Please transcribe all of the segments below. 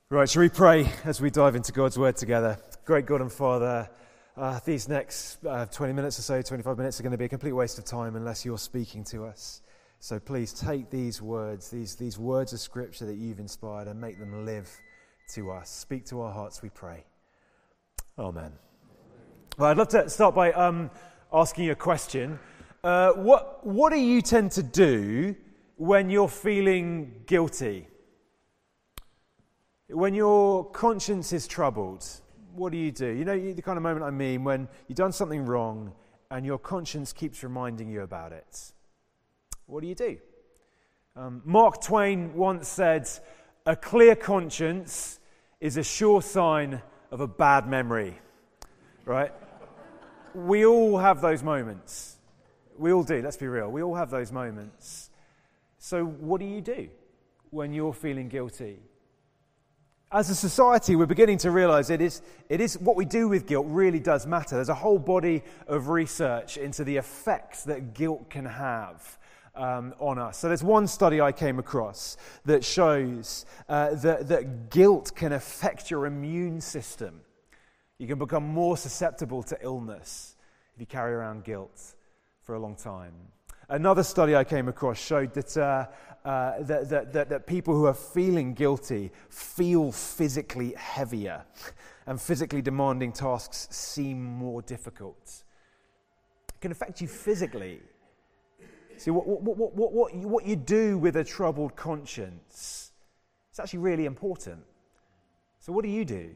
Right, shall we pray as we dive into God's Word together? Great God and Father, these next 20 minutes or so, 25 minutes are going to be a complete waste of time unless you're speaking to us. So please take these words, these words of Scripture that you've inspired and make them live to us. Speak to our hearts, we pray. Amen. Well, I'd love to start by asking you a question. What do you tend to do when you're feeling guilty? When your conscience is troubled, what do? You know the kind of moment I mean, when you've done something wrong and your conscience keeps reminding you about it. What do? Mark Twain once said, "A clear conscience is a sure sign of a bad memory." Right? We all have those moments. We all do, let's be real. We all have those moments. So what do when you're feeling guilty? As a society, we're beginning to realize it is what we do with guilt really does matter. There's a whole body of research into the effects that guilt can have on us. So there's one study I came across that shows that guilt can affect your immune system. You can become more susceptible to illness if you carry around guilt for a long time. Another study I came across showed that that people who are feeling guilty feel physically heavier, and physically demanding tasks seem more difficult. It can affect you physically. See, what you do with a troubled conscience is actually really important. So what do you do?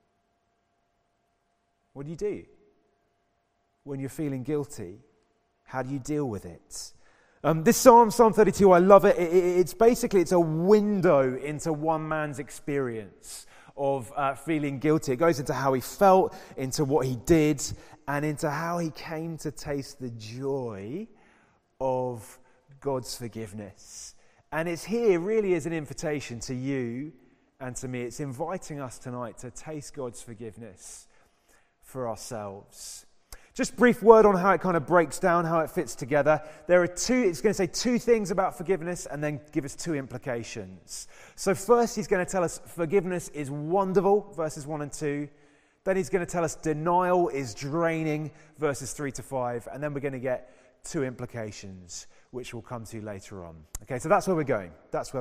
What do when you're feeling guilty? How do you deal with it? This Psalm 32, I love it. It's a window into one man's experience of feeling guilty. It goes into how he felt, into what he did, and into how he came to taste the joy of God's forgiveness. And it's here really as an invitation to you and to me. It's inviting us tonight to taste God's forgiveness for ourselves. Just brief word on how it kind of breaks down, how it fits together. It's going to say two things about forgiveness and then give us two implications. So first, he's going to tell us forgiveness is wonderful, verses 1 and 2. Then he's going to tell us denial is draining, verses 3 to 5. And then we're going to get two implications, which we'll come to later on. Okay, so that's where we're going.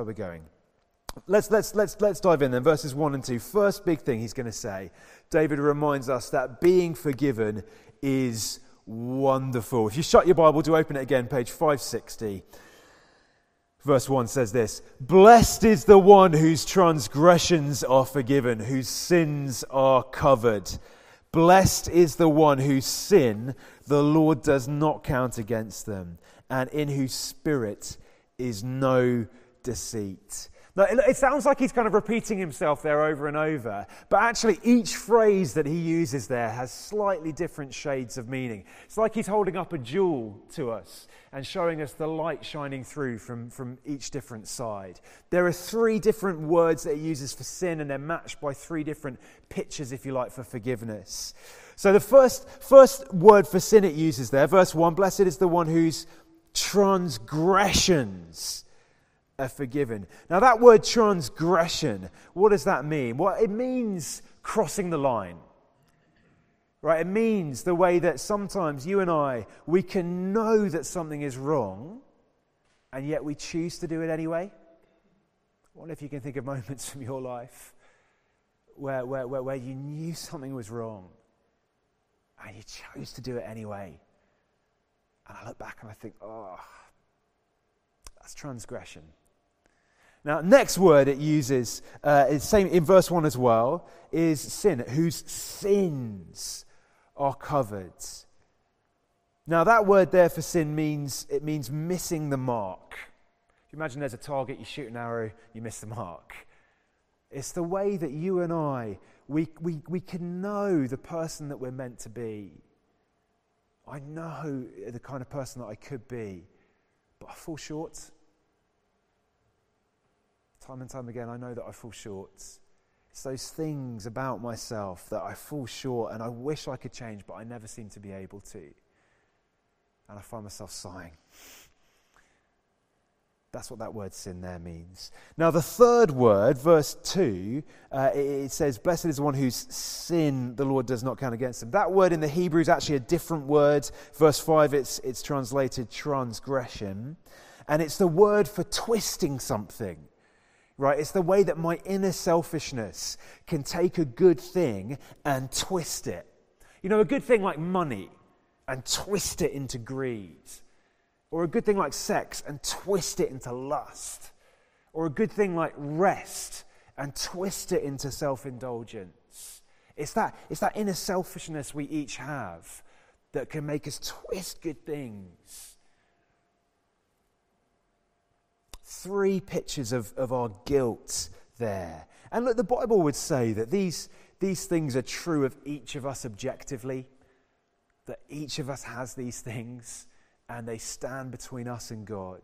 Let's dive in then, verses 1 and 2. First big thing he's going to say, David reminds us that being forgiven is wonderful. If you shut your Bible, do open it again, page 560. Verse 1 says this: "Blessed is the one whose transgressions are forgiven, whose sins are covered. Blessed is the one whose sin the Lord does not count against them, and in whose spirit is no deceit." Now, it sounds like he's kind of repeating himself there over and over, but actually each phrase that he uses there has slightly different shades of meaning. It's like he's holding up a jewel to us and showing us the light shining through from each different side. There are three different words that he uses for sin, and they're matched by three different pictures, if you like, for forgiveness. So the first word for sin it uses there, verse 1, "Blessed is the one whose transgressions are forgiven." Now that word transgression, what does that mean? Well, it means crossing the line. Right? It means the way that sometimes you and I, we can know that something is wrong, and yet we choose to do it anyway. I wonder if you can think of moments from your life where you knew something was wrong, and you chose to do it anyway. And I look back and I think, that's transgression. Now, next word it uses, is same in verse 1 as well, is sin, whose sins are covered. Now, that word there for sin means missing the mark. If you imagine there's a target, you shoot an arrow, you miss the mark. It's the way that you and I, we can know the person that we're meant to be. I know the kind of person that I could be, but I fall short. Time and time again, I know that I fall short. It's those things about myself that I fall short and I wish I could change, but I never seem to be able to. And I find myself sighing. That's what that word sin there means. Now the third word, verse 2, it says, blessed is the one whose sin the Lord does not count against them. That word in the Hebrew is actually a different word. Verse 5, it's translated transgression. And it's the word for twisting something. Right? It's the way that my inner selfishness can take a good thing and twist it. You know, a good thing like money and twist it into greed. Or a good thing like sex and twist it into lust. Or a good thing like rest and twist it into self-indulgence. It's that inner selfishness we each have that can make us twist good things. 3 pictures of our guilt there. And look, the Bible would say that these things are true of each of us objectively. That each of us has these things. And they stand between us and God.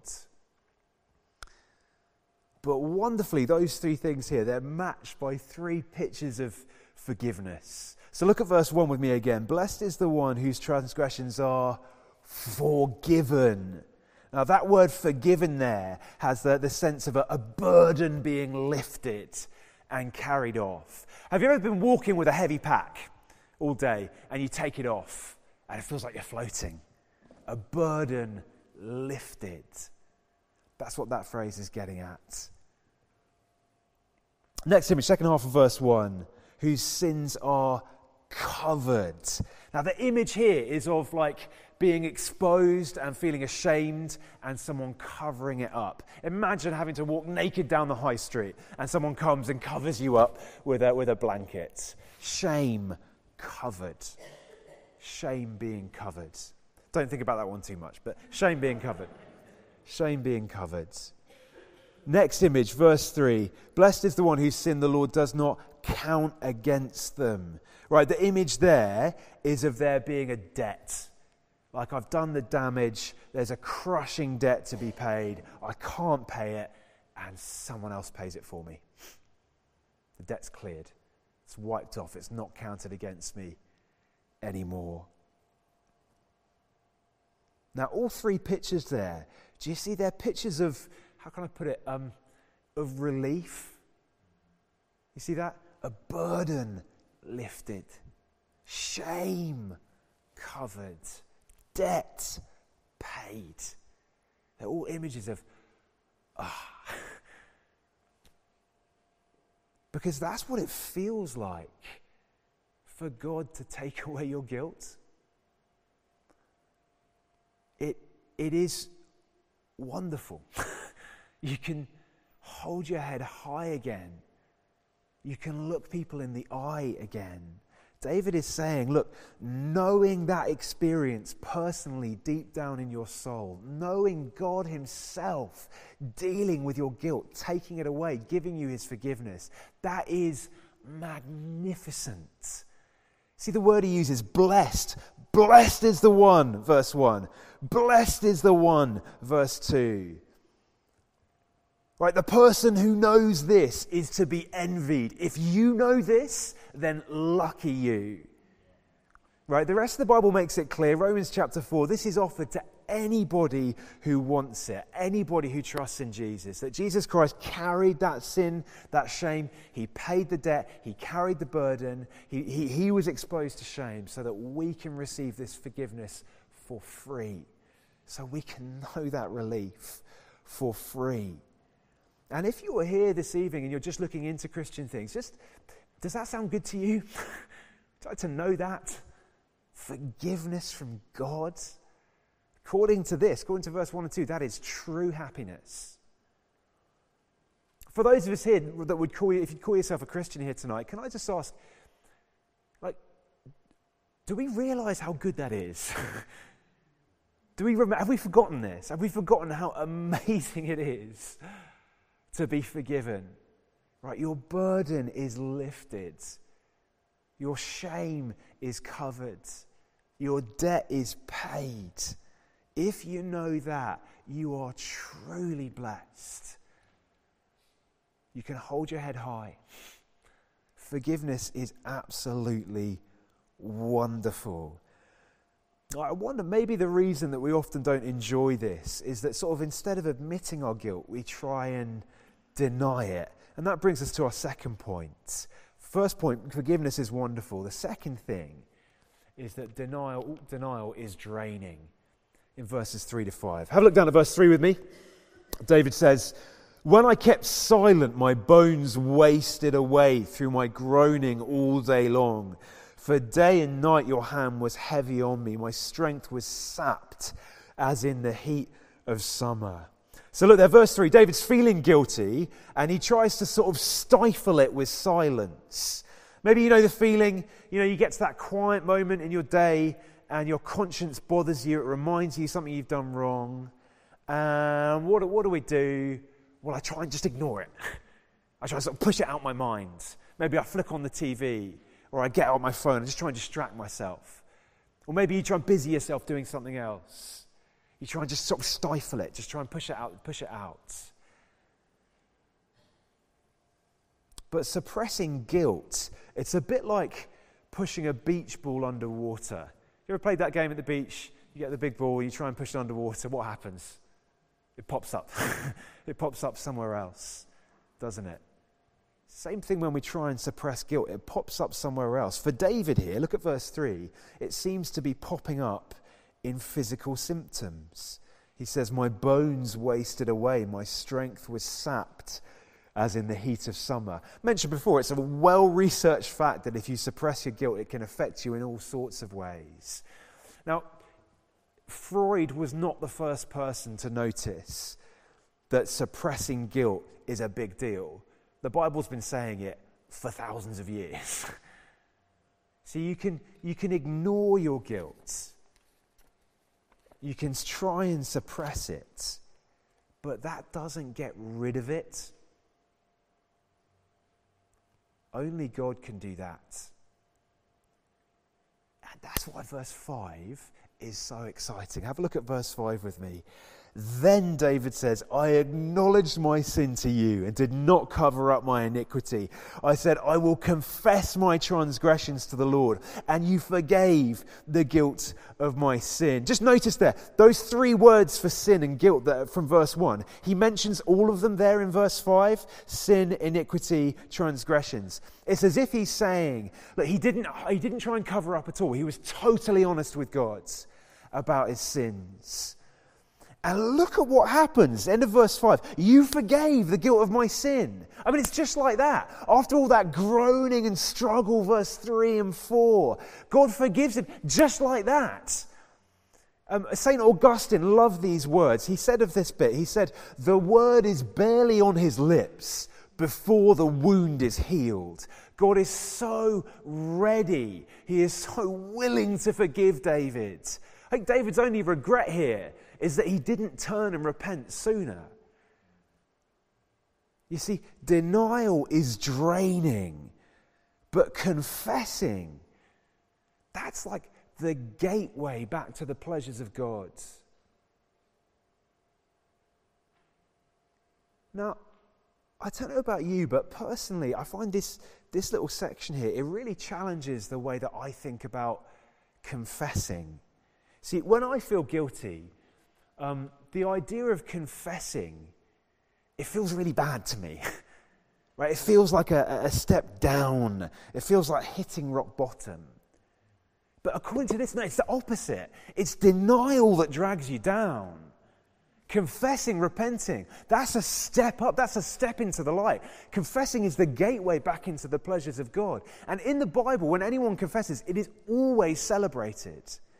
But wonderfully, those 3 things here, they're matched by 3 pictures of forgiveness. So look at verse 1 with me again. Blessed is the one whose transgressions are forgiven. Now that word forgiven there has the sense of a burden being lifted and carried off. Have you ever been walking with a heavy pack all day and you take it off and it feels like you're floating? A burden lifted. That's what that phrase is getting at. Next image, second half of verse 1. Whose sins are covered. Now the image here is of like being exposed and feeling ashamed and someone covering it up. Imagine having to walk naked down the high street and someone comes and covers you up with a blanket. Shame covered. Shame being covered. Don't think about that one too much, but shame being covered. Shame being covered. Next image, verse 3. Blessed is the one whose sin the Lord does not count against them. Right, the image there is of there being a debt. Like I've done the damage, there's a crushing debt to be paid, I can't pay it, and someone else pays it for me. The debt's cleared. It's wiped off. It's not counted against me anymore. Now, all 3 pictures there, do you see they're pictures of, how can I put it, of relief? You see that? A burden lifted, shame covered, debt paid. They're all images of, because that's what it feels like for God to take away your guilt. It is wonderful. You can hold your head high again. You can look people in the eye again. David is saying, look, knowing that experience personally deep down in your soul, knowing God himself dealing with your guilt, taking it away, giving you his forgiveness, that is magnificent. See, the word he uses, blessed. Blessed is the one, verse 1. Blessed is the one, verse 2. Right, the person who knows this is to be envied. If you know this, then lucky you. Right, the rest of the Bible makes it clear. Romans chapter 4, this is offered to anybody who wants it, anybody who trusts in Jesus. That Jesus Christ carried that sin, that shame. He paid the debt. He carried the burden. He was exposed to shame so that we can receive this forgiveness for free. So we can know that relief for free. And if you are here this evening and you're just looking into Christian things, does that sound good to you? Would you like to know that? Forgiveness from God. According to verse 1 and 2, that is true happiness. For those of us here that would call you, if you call yourself a Christian here tonight, can I just ask, do we realize how good that is? Have we forgotten this? Have we forgotten how amazing it is to be forgiven? Right, your burden is lifted. Your shame is covered. Your debt is paid. If you know that, you are truly blessed. You can hold your head high. Forgiveness is absolutely wonderful. I wonder, maybe the reason that we often don't enjoy this is that sort of instead of admitting our guilt, we try and deny it. And that brings us to our second point. First point, forgiveness is wonderful. The second thing is that denial is draining in verses 3 to 5. Have a look down at verse 3 with me. David says, "When I kept silent, my bones wasted away through my groaning all day long. For day and night your hand was heavy on me. My strength was sapped as in the heat of summer." So look there, verse 3. David's feeling guilty and he tries to sort of stifle it with silence. Maybe you know the feeling, you get to that quiet moment in your day and your conscience bothers you. It reminds you something you've done wrong. What do we do? Well, I try and just ignore it. I try to sort of push it out my mind. Maybe I flick on the TV. Or I get out my phone and just try and distract myself. Or maybe you try and busy yourself doing something else. You try and just sort of stifle it. Just try and push it out. But suppressing guilt, it's a bit like pushing a beach ball underwater. You ever played that game at the beach? You get the big ball, you try and push it underwater. What happens? It pops up. It pops up somewhere else, doesn't it? Same thing when we try and suppress guilt. It pops up somewhere else. For David here, look at verse 3. It seems to be popping up in physical symptoms. He says, "My bones wasted away. My strength was sapped as in the heat of summer." Mentioned before, it's a well-researched fact that if you suppress your guilt, it can affect you in all sorts of ways. Now, Freud was not the first person to notice that suppressing guilt is a big deal. The Bible's been saying it for thousands of years. So you can ignore your guilt. You can try and suppress it, but that doesn't get rid of it. Only God can do that. And that's why verse 5 is so exciting. Have a look at verse 5 with me. Then David says, "I acknowledged my sin to you and did not cover up my iniquity. I said, I will confess my transgressions to the Lord, and you forgave the guilt of my sin." Just notice there, those three words for sin and guilt that from verse 1. He mentions all of them there in verse 5. Sin, iniquity, transgressions. It's as if he's saying that he didn't try and cover up at all. He was totally honest with God about his sins. And look at what happens. End of verse 5. "You forgave the guilt of my sin." I mean, it's just like that. After all that groaning and struggle, verse 3 and 4, God forgives him just like that. St. Augustine loved these words. He said of this bit, he said, "The word is barely on his lips before the wound is healed." God is so ready. He is so willing to forgive David. I think David's only regret here is that he didn't turn and repent sooner. You see, denial is draining, but confessing, that's like the gateway back to the pleasures of God. Now, I don't know about you, but personally, I find this little section here, it really challenges the way that I think about confessing. See, when I feel guilty, the idea of confessing, it feels really bad to me. Right? It feels like a step down. It feels like hitting rock bottom. But according to this, no, it's the opposite. It's denial that drags you down. Confessing, repenting, that's a step up. That's a step into the light. Confessing is the gateway back into the pleasures of God. And in the Bible, when anyone confesses, it is always celebrated.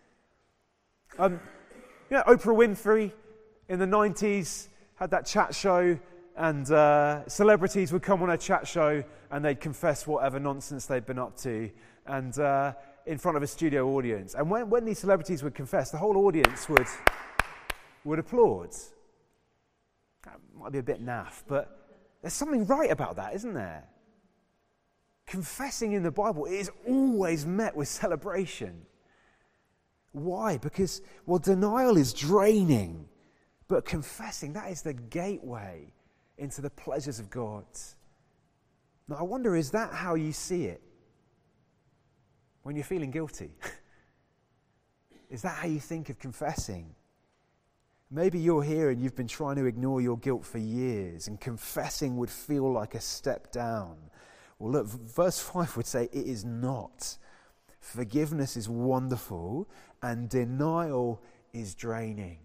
Oprah Winfrey in the 90s had that chat show, and celebrities would come on her chat show and they'd confess whatever nonsense they'd been up to, and in front of a studio audience. And when these celebrities would confess, the whole audience would applaud. That might be a bit naff, but there's something right about that, isn't there? Confessing in the Bible is always met with celebration. Why? Because, denial is draining, but confessing, that is the gateway into the pleasures of God. Now, I wonder, is that how you see it when you're feeling guilty? Is that how you think of confessing? Maybe you're here and you've been trying to ignore your guilt for years, and confessing would feel like a step down. Well, look, verse 5 would say it is not. Forgiveness is wonderful, and denial is draining.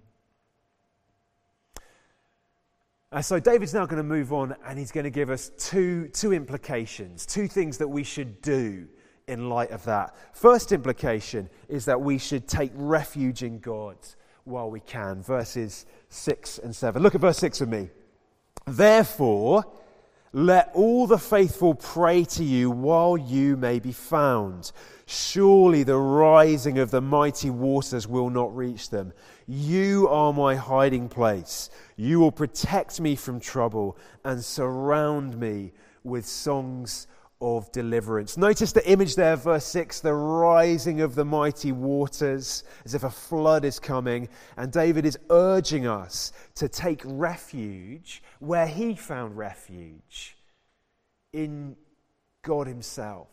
So David's now going to move on, and he's going to give us two implications, two things that we should do in light of that. First implication is that we should take refuge in God while we can. Verses 6 and 7. Look at verse 6 with me. Therefore, let all the faithful pray to you while you may be found. Surely the rising of the mighty waters will not reach them. You are my hiding place. You will protect me from trouble and surround me with songs of deliverance. Notice the image there, verse 6, the rising of the mighty waters, as if a flood is coming. And David is urging us to take refuge where he found refuge, in God himself.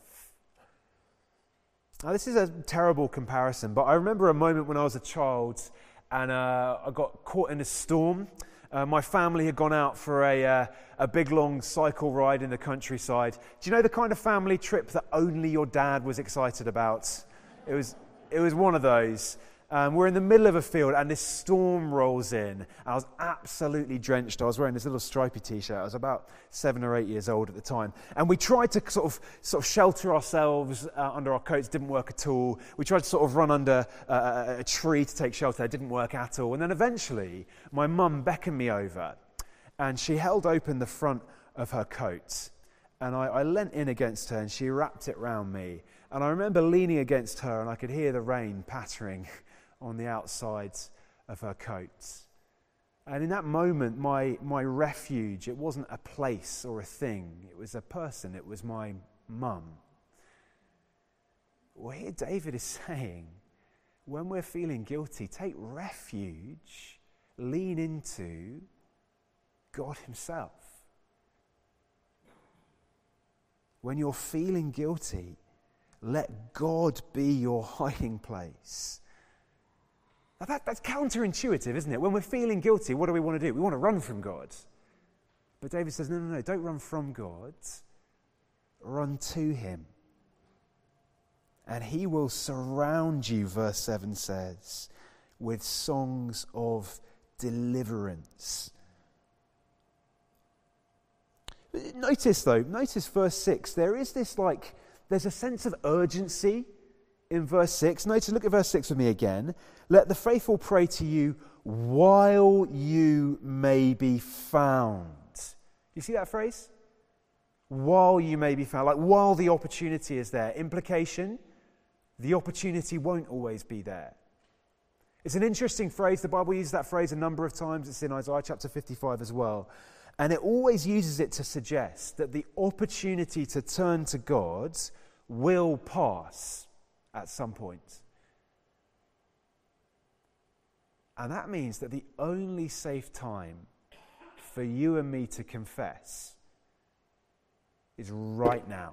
Now, this is a terrible comparison, but I remember a moment when I was a child and I got caught in a storm. My family had gone out for a big long cycle ride in the countryside. Do you know the kind of family trip that only your dad was excited about? It was one of those. We're in the middle of a field and this storm rolls in. I was absolutely drenched. I was wearing this little stripy t-shirt. I was about 7 or 8 years old at the time. And we tried to sort of shelter ourselves under our coats. Didn't work at all. We tried to sort of run under a tree to take shelter. It didn't work at all. And then eventually my mum beckoned me over and she held open the front of her coat. And I leant in against her and she wrapped it round me. And I remember leaning against her and I could hear the rain pattering on the outsides of her coat. And in that moment, my refuge, it wasn't a place or a thing. It was a person. It was my mum. Well, here David is saying, when we're feeling guilty, take refuge, lean into God himself. When you're feeling guilty, let God be your hiding place. Now that's counterintuitive, isn't it? When we're feeling guilty, what do we want to do? We want to run from God. But David says, no, don't run from God. Run to him. And he will surround you, verse 7 says, with songs of deliverance. Notice verse 6. There's a sense of urgency in verse 6. Notice, look at verse 6 with me again. Let the faithful pray to you while you may be found. You see that phrase? While you may be found. Like while the opportunity is there. Implication, the opportunity won't always be there. It's an interesting phrase. The Bible uses that phrase a number of times. It's in Isaiah chapter 55 as well. And it always uses it to suggest that the opportunity to turn to God will pass at some point. And that means that the only safe time for you and me to confess is right now.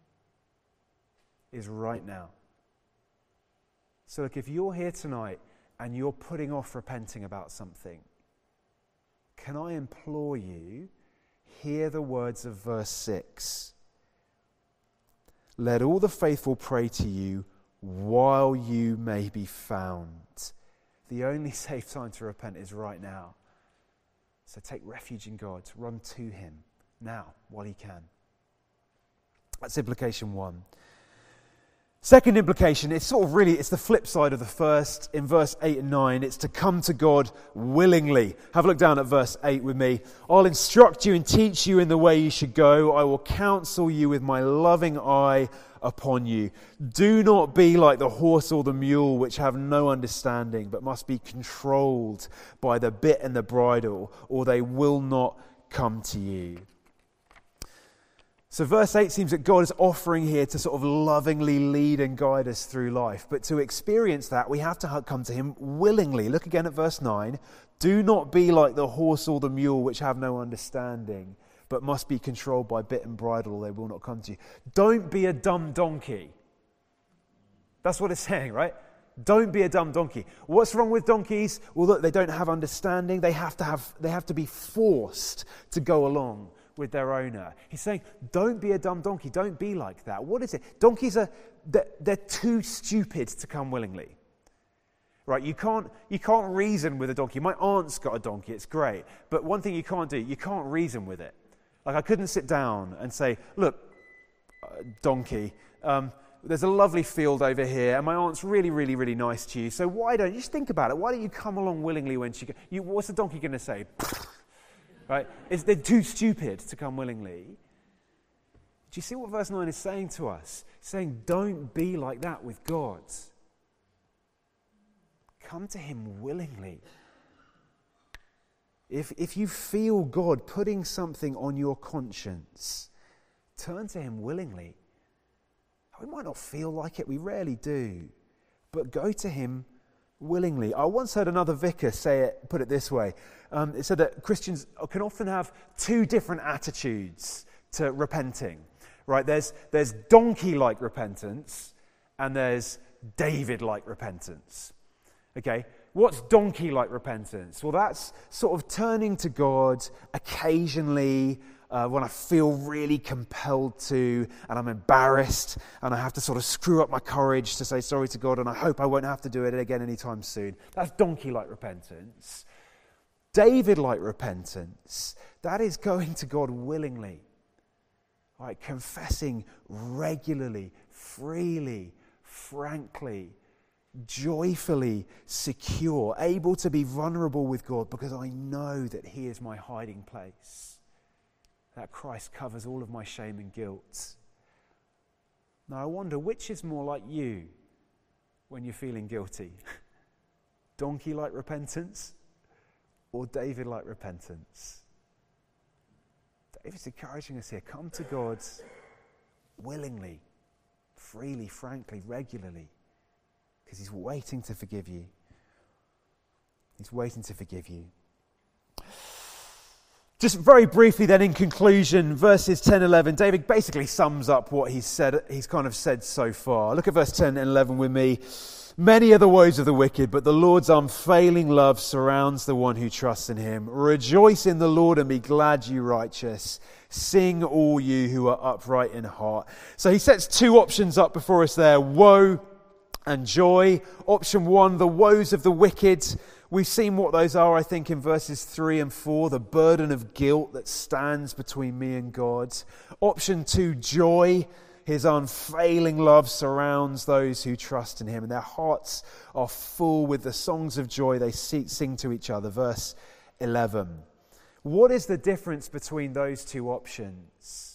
Is right now. So look, if you're here tonight and you're putting off repenting about something, can I implore you, hear the words of verse 6. Let all the faithful pray to you while you may be found. The only safe time to repent is right now. So take refuge in God. Run to him now while you can. That's implication 1. Second implication, it's the flip side of the first. In verse 8 and 9, it's to come to God willingly. Have a look down at verse 8 with me. I'll instruct you and teach you in the way you should go. I will counsel you with my loving eye upon you. Do not be like the horse or the mule, which have no understanding, but must be controlled by the bit and the bridle, or they will not come to you. So verse 8 seems that God is offering here to sort of lovingly lead and guide us through life. But to experience that, we have to come to him willingly. Look again at verse 9. Do not be like the horse or the mule, which have no understanding, but must be controlled by bit and bridle, or they will not come to you. Don't be a dumb donkey. That's what it's saying, right? Don't be a dumb donkey. What's wrong with donkeys? Well, look, they don't have understanding. They have to be forced to go along with their owner. He's saying, don't be a dumb donkey. Don't be like that. What is it? Donkeys they're too stupid to come willingly. Right, you can't reason with a donkey. My aunt's got a donkey, it's great. But one thing you can't do, you can't reason with it. Like, I couldn't sit down and say, look, donkey, there's a lovely field over here, and my aunt's really, really, really nice to you, so why don't you just think about it? Why don't you come along willingly when she... what's the donkey going to say? Right? They're too stupid to come willingly. Do you see what verse 9 is saying to us? It's saying, don't be like that with God. Come to him willingly. If you feel God putting something on your conscience, turn to him willingly. We might not feel like it, we rarely do, but go to him willingly. I once heard another vicar put it this way. It said that Christians can often have two different attitudes to repenting. Right? There's donkey-like repentance and there's David-like repentance. Okay, what's donkey-like repentance? Well, that's sort of turning to God occasionally when I feel really compelled to, and I'm embarrassed, and I have to sort of screw up my courage to say sorry to God, and I hope I won't have to do it again anytime soon. That's donkey-like repentance. David-like repentance, that is going to God willingly. Right, confessing regularly, freely, frankly, joyfully secure, able to be vulnerable with God because I know that he is my hiding place, that Christ covers all of my shame and guilt. Now I wonder, which is more like you when you're feeling guilty? Donkey-like repentance or David-like repentance? David's encouraging us here, come to God willingly, freely, frankly, regularly. Because he's waiting to forgive you. He's waiting to forgive you. Just very briefly then in conclusion, verses 10 and 11, David basically sums up what he's kind of said so far. Look at verse 10 and 11 with me. Many are the woes of the wicked, but the Lord's unfailing love surrounds the one who trusts in him. Rejoice in the Lord and be glad, you righteous. Sing, all you who are upright in heart. So he sets two options up before us there. Woe and joy. Option 1, the woes of the wicked. We've seen what those are, I think, in verses 3 and 4, the burden of guilt that stands between me and God. Option 2, joy. His unfailing love surrounds those who trust in him, and their hearts are full with the songs of joy they sing to each other. Verse 11. What is the difference between those two options?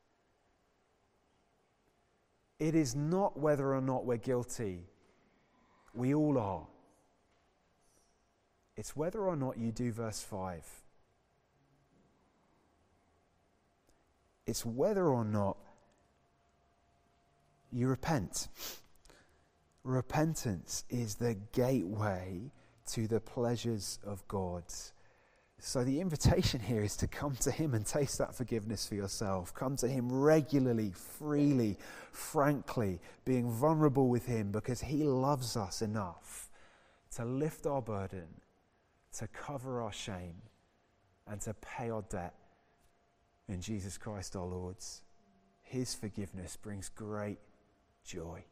It is not whether or not we're guilty. We all are. It's whether or not you do verse 5. It's whether or not you repent. Repentance is the gateway to the pleasures of God. So the invitation here is to come to him and taste that forgiveness for yourself. Come to him regularly, freely, frankly, being vulnerable with him because he loves us enough to lift our burden, to cover our shame, and to pay our debt in Jesus Christ our Lord. His forgiveness brings great joy.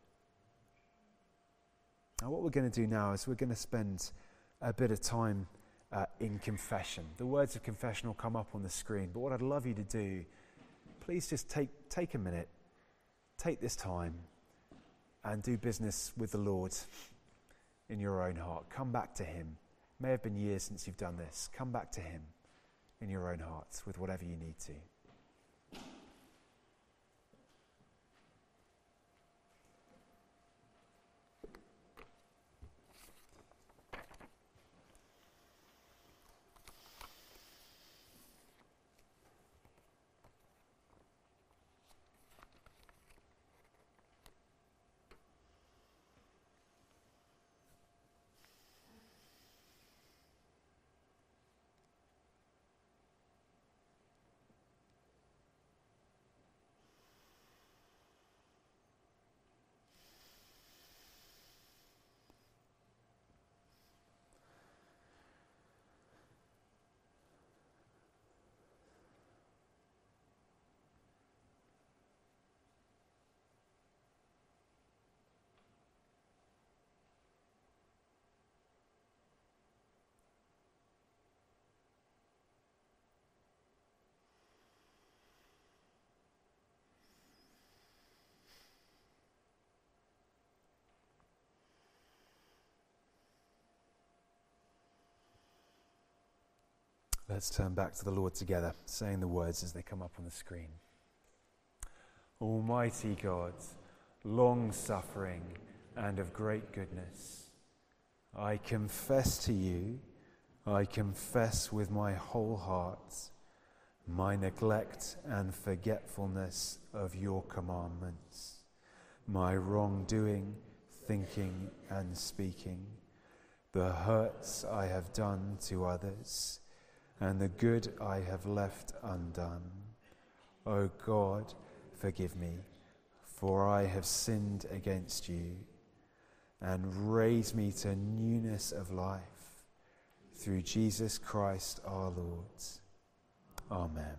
Now what we're going to do now is we're going to spend a bit of time in confession. The words of confession will come up on the screen, but what I'd love you to do, please just take a minute, take this time and do business with the Lord in your own heart. Come back to him. It may have been years since you've done this. Come back to him in your own heart with whatever you need to. Let's turn back to the Lord together, saying the words as they come up on the screen. Almighty God, long-suffering and of great goodness, I confess to you, I confess with my whole heart, my neglect and forgetfulness of your commandments, my wrongdoing, thinking and speaking, the hurts I have done to others, and the good I have left undone. O God, forgive me, for I have sinned against you, and raise me to newness of life, through Jesus Christ our Lord. Amen.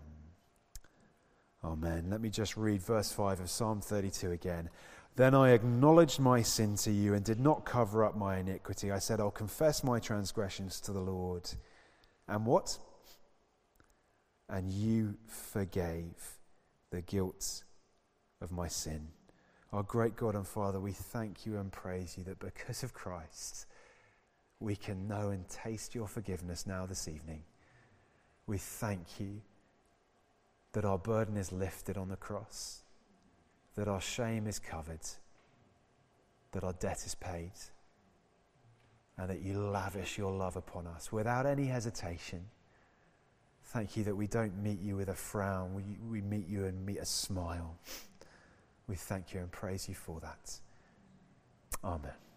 Amen. Let me just read verse 5 of Psalm 32 again. Then I acknowledged my sin to you and did not cover up my iniquity. I said, I'll confess my transgressions to the Lord. And what? And you forgave the guilt of my sin. Our great God and Father, we thank you and praise you that because of Christ, we can know and taste your forgiveness now this evening. We thank you that our burden is lifted on the cross, that our shame is covered, that our debt is paid, and that you lavish your love upon us without any hesitation. Thank you that we don't meet you with a frown, we meet you and meet a smile. We thank you and praise you for that. Amen.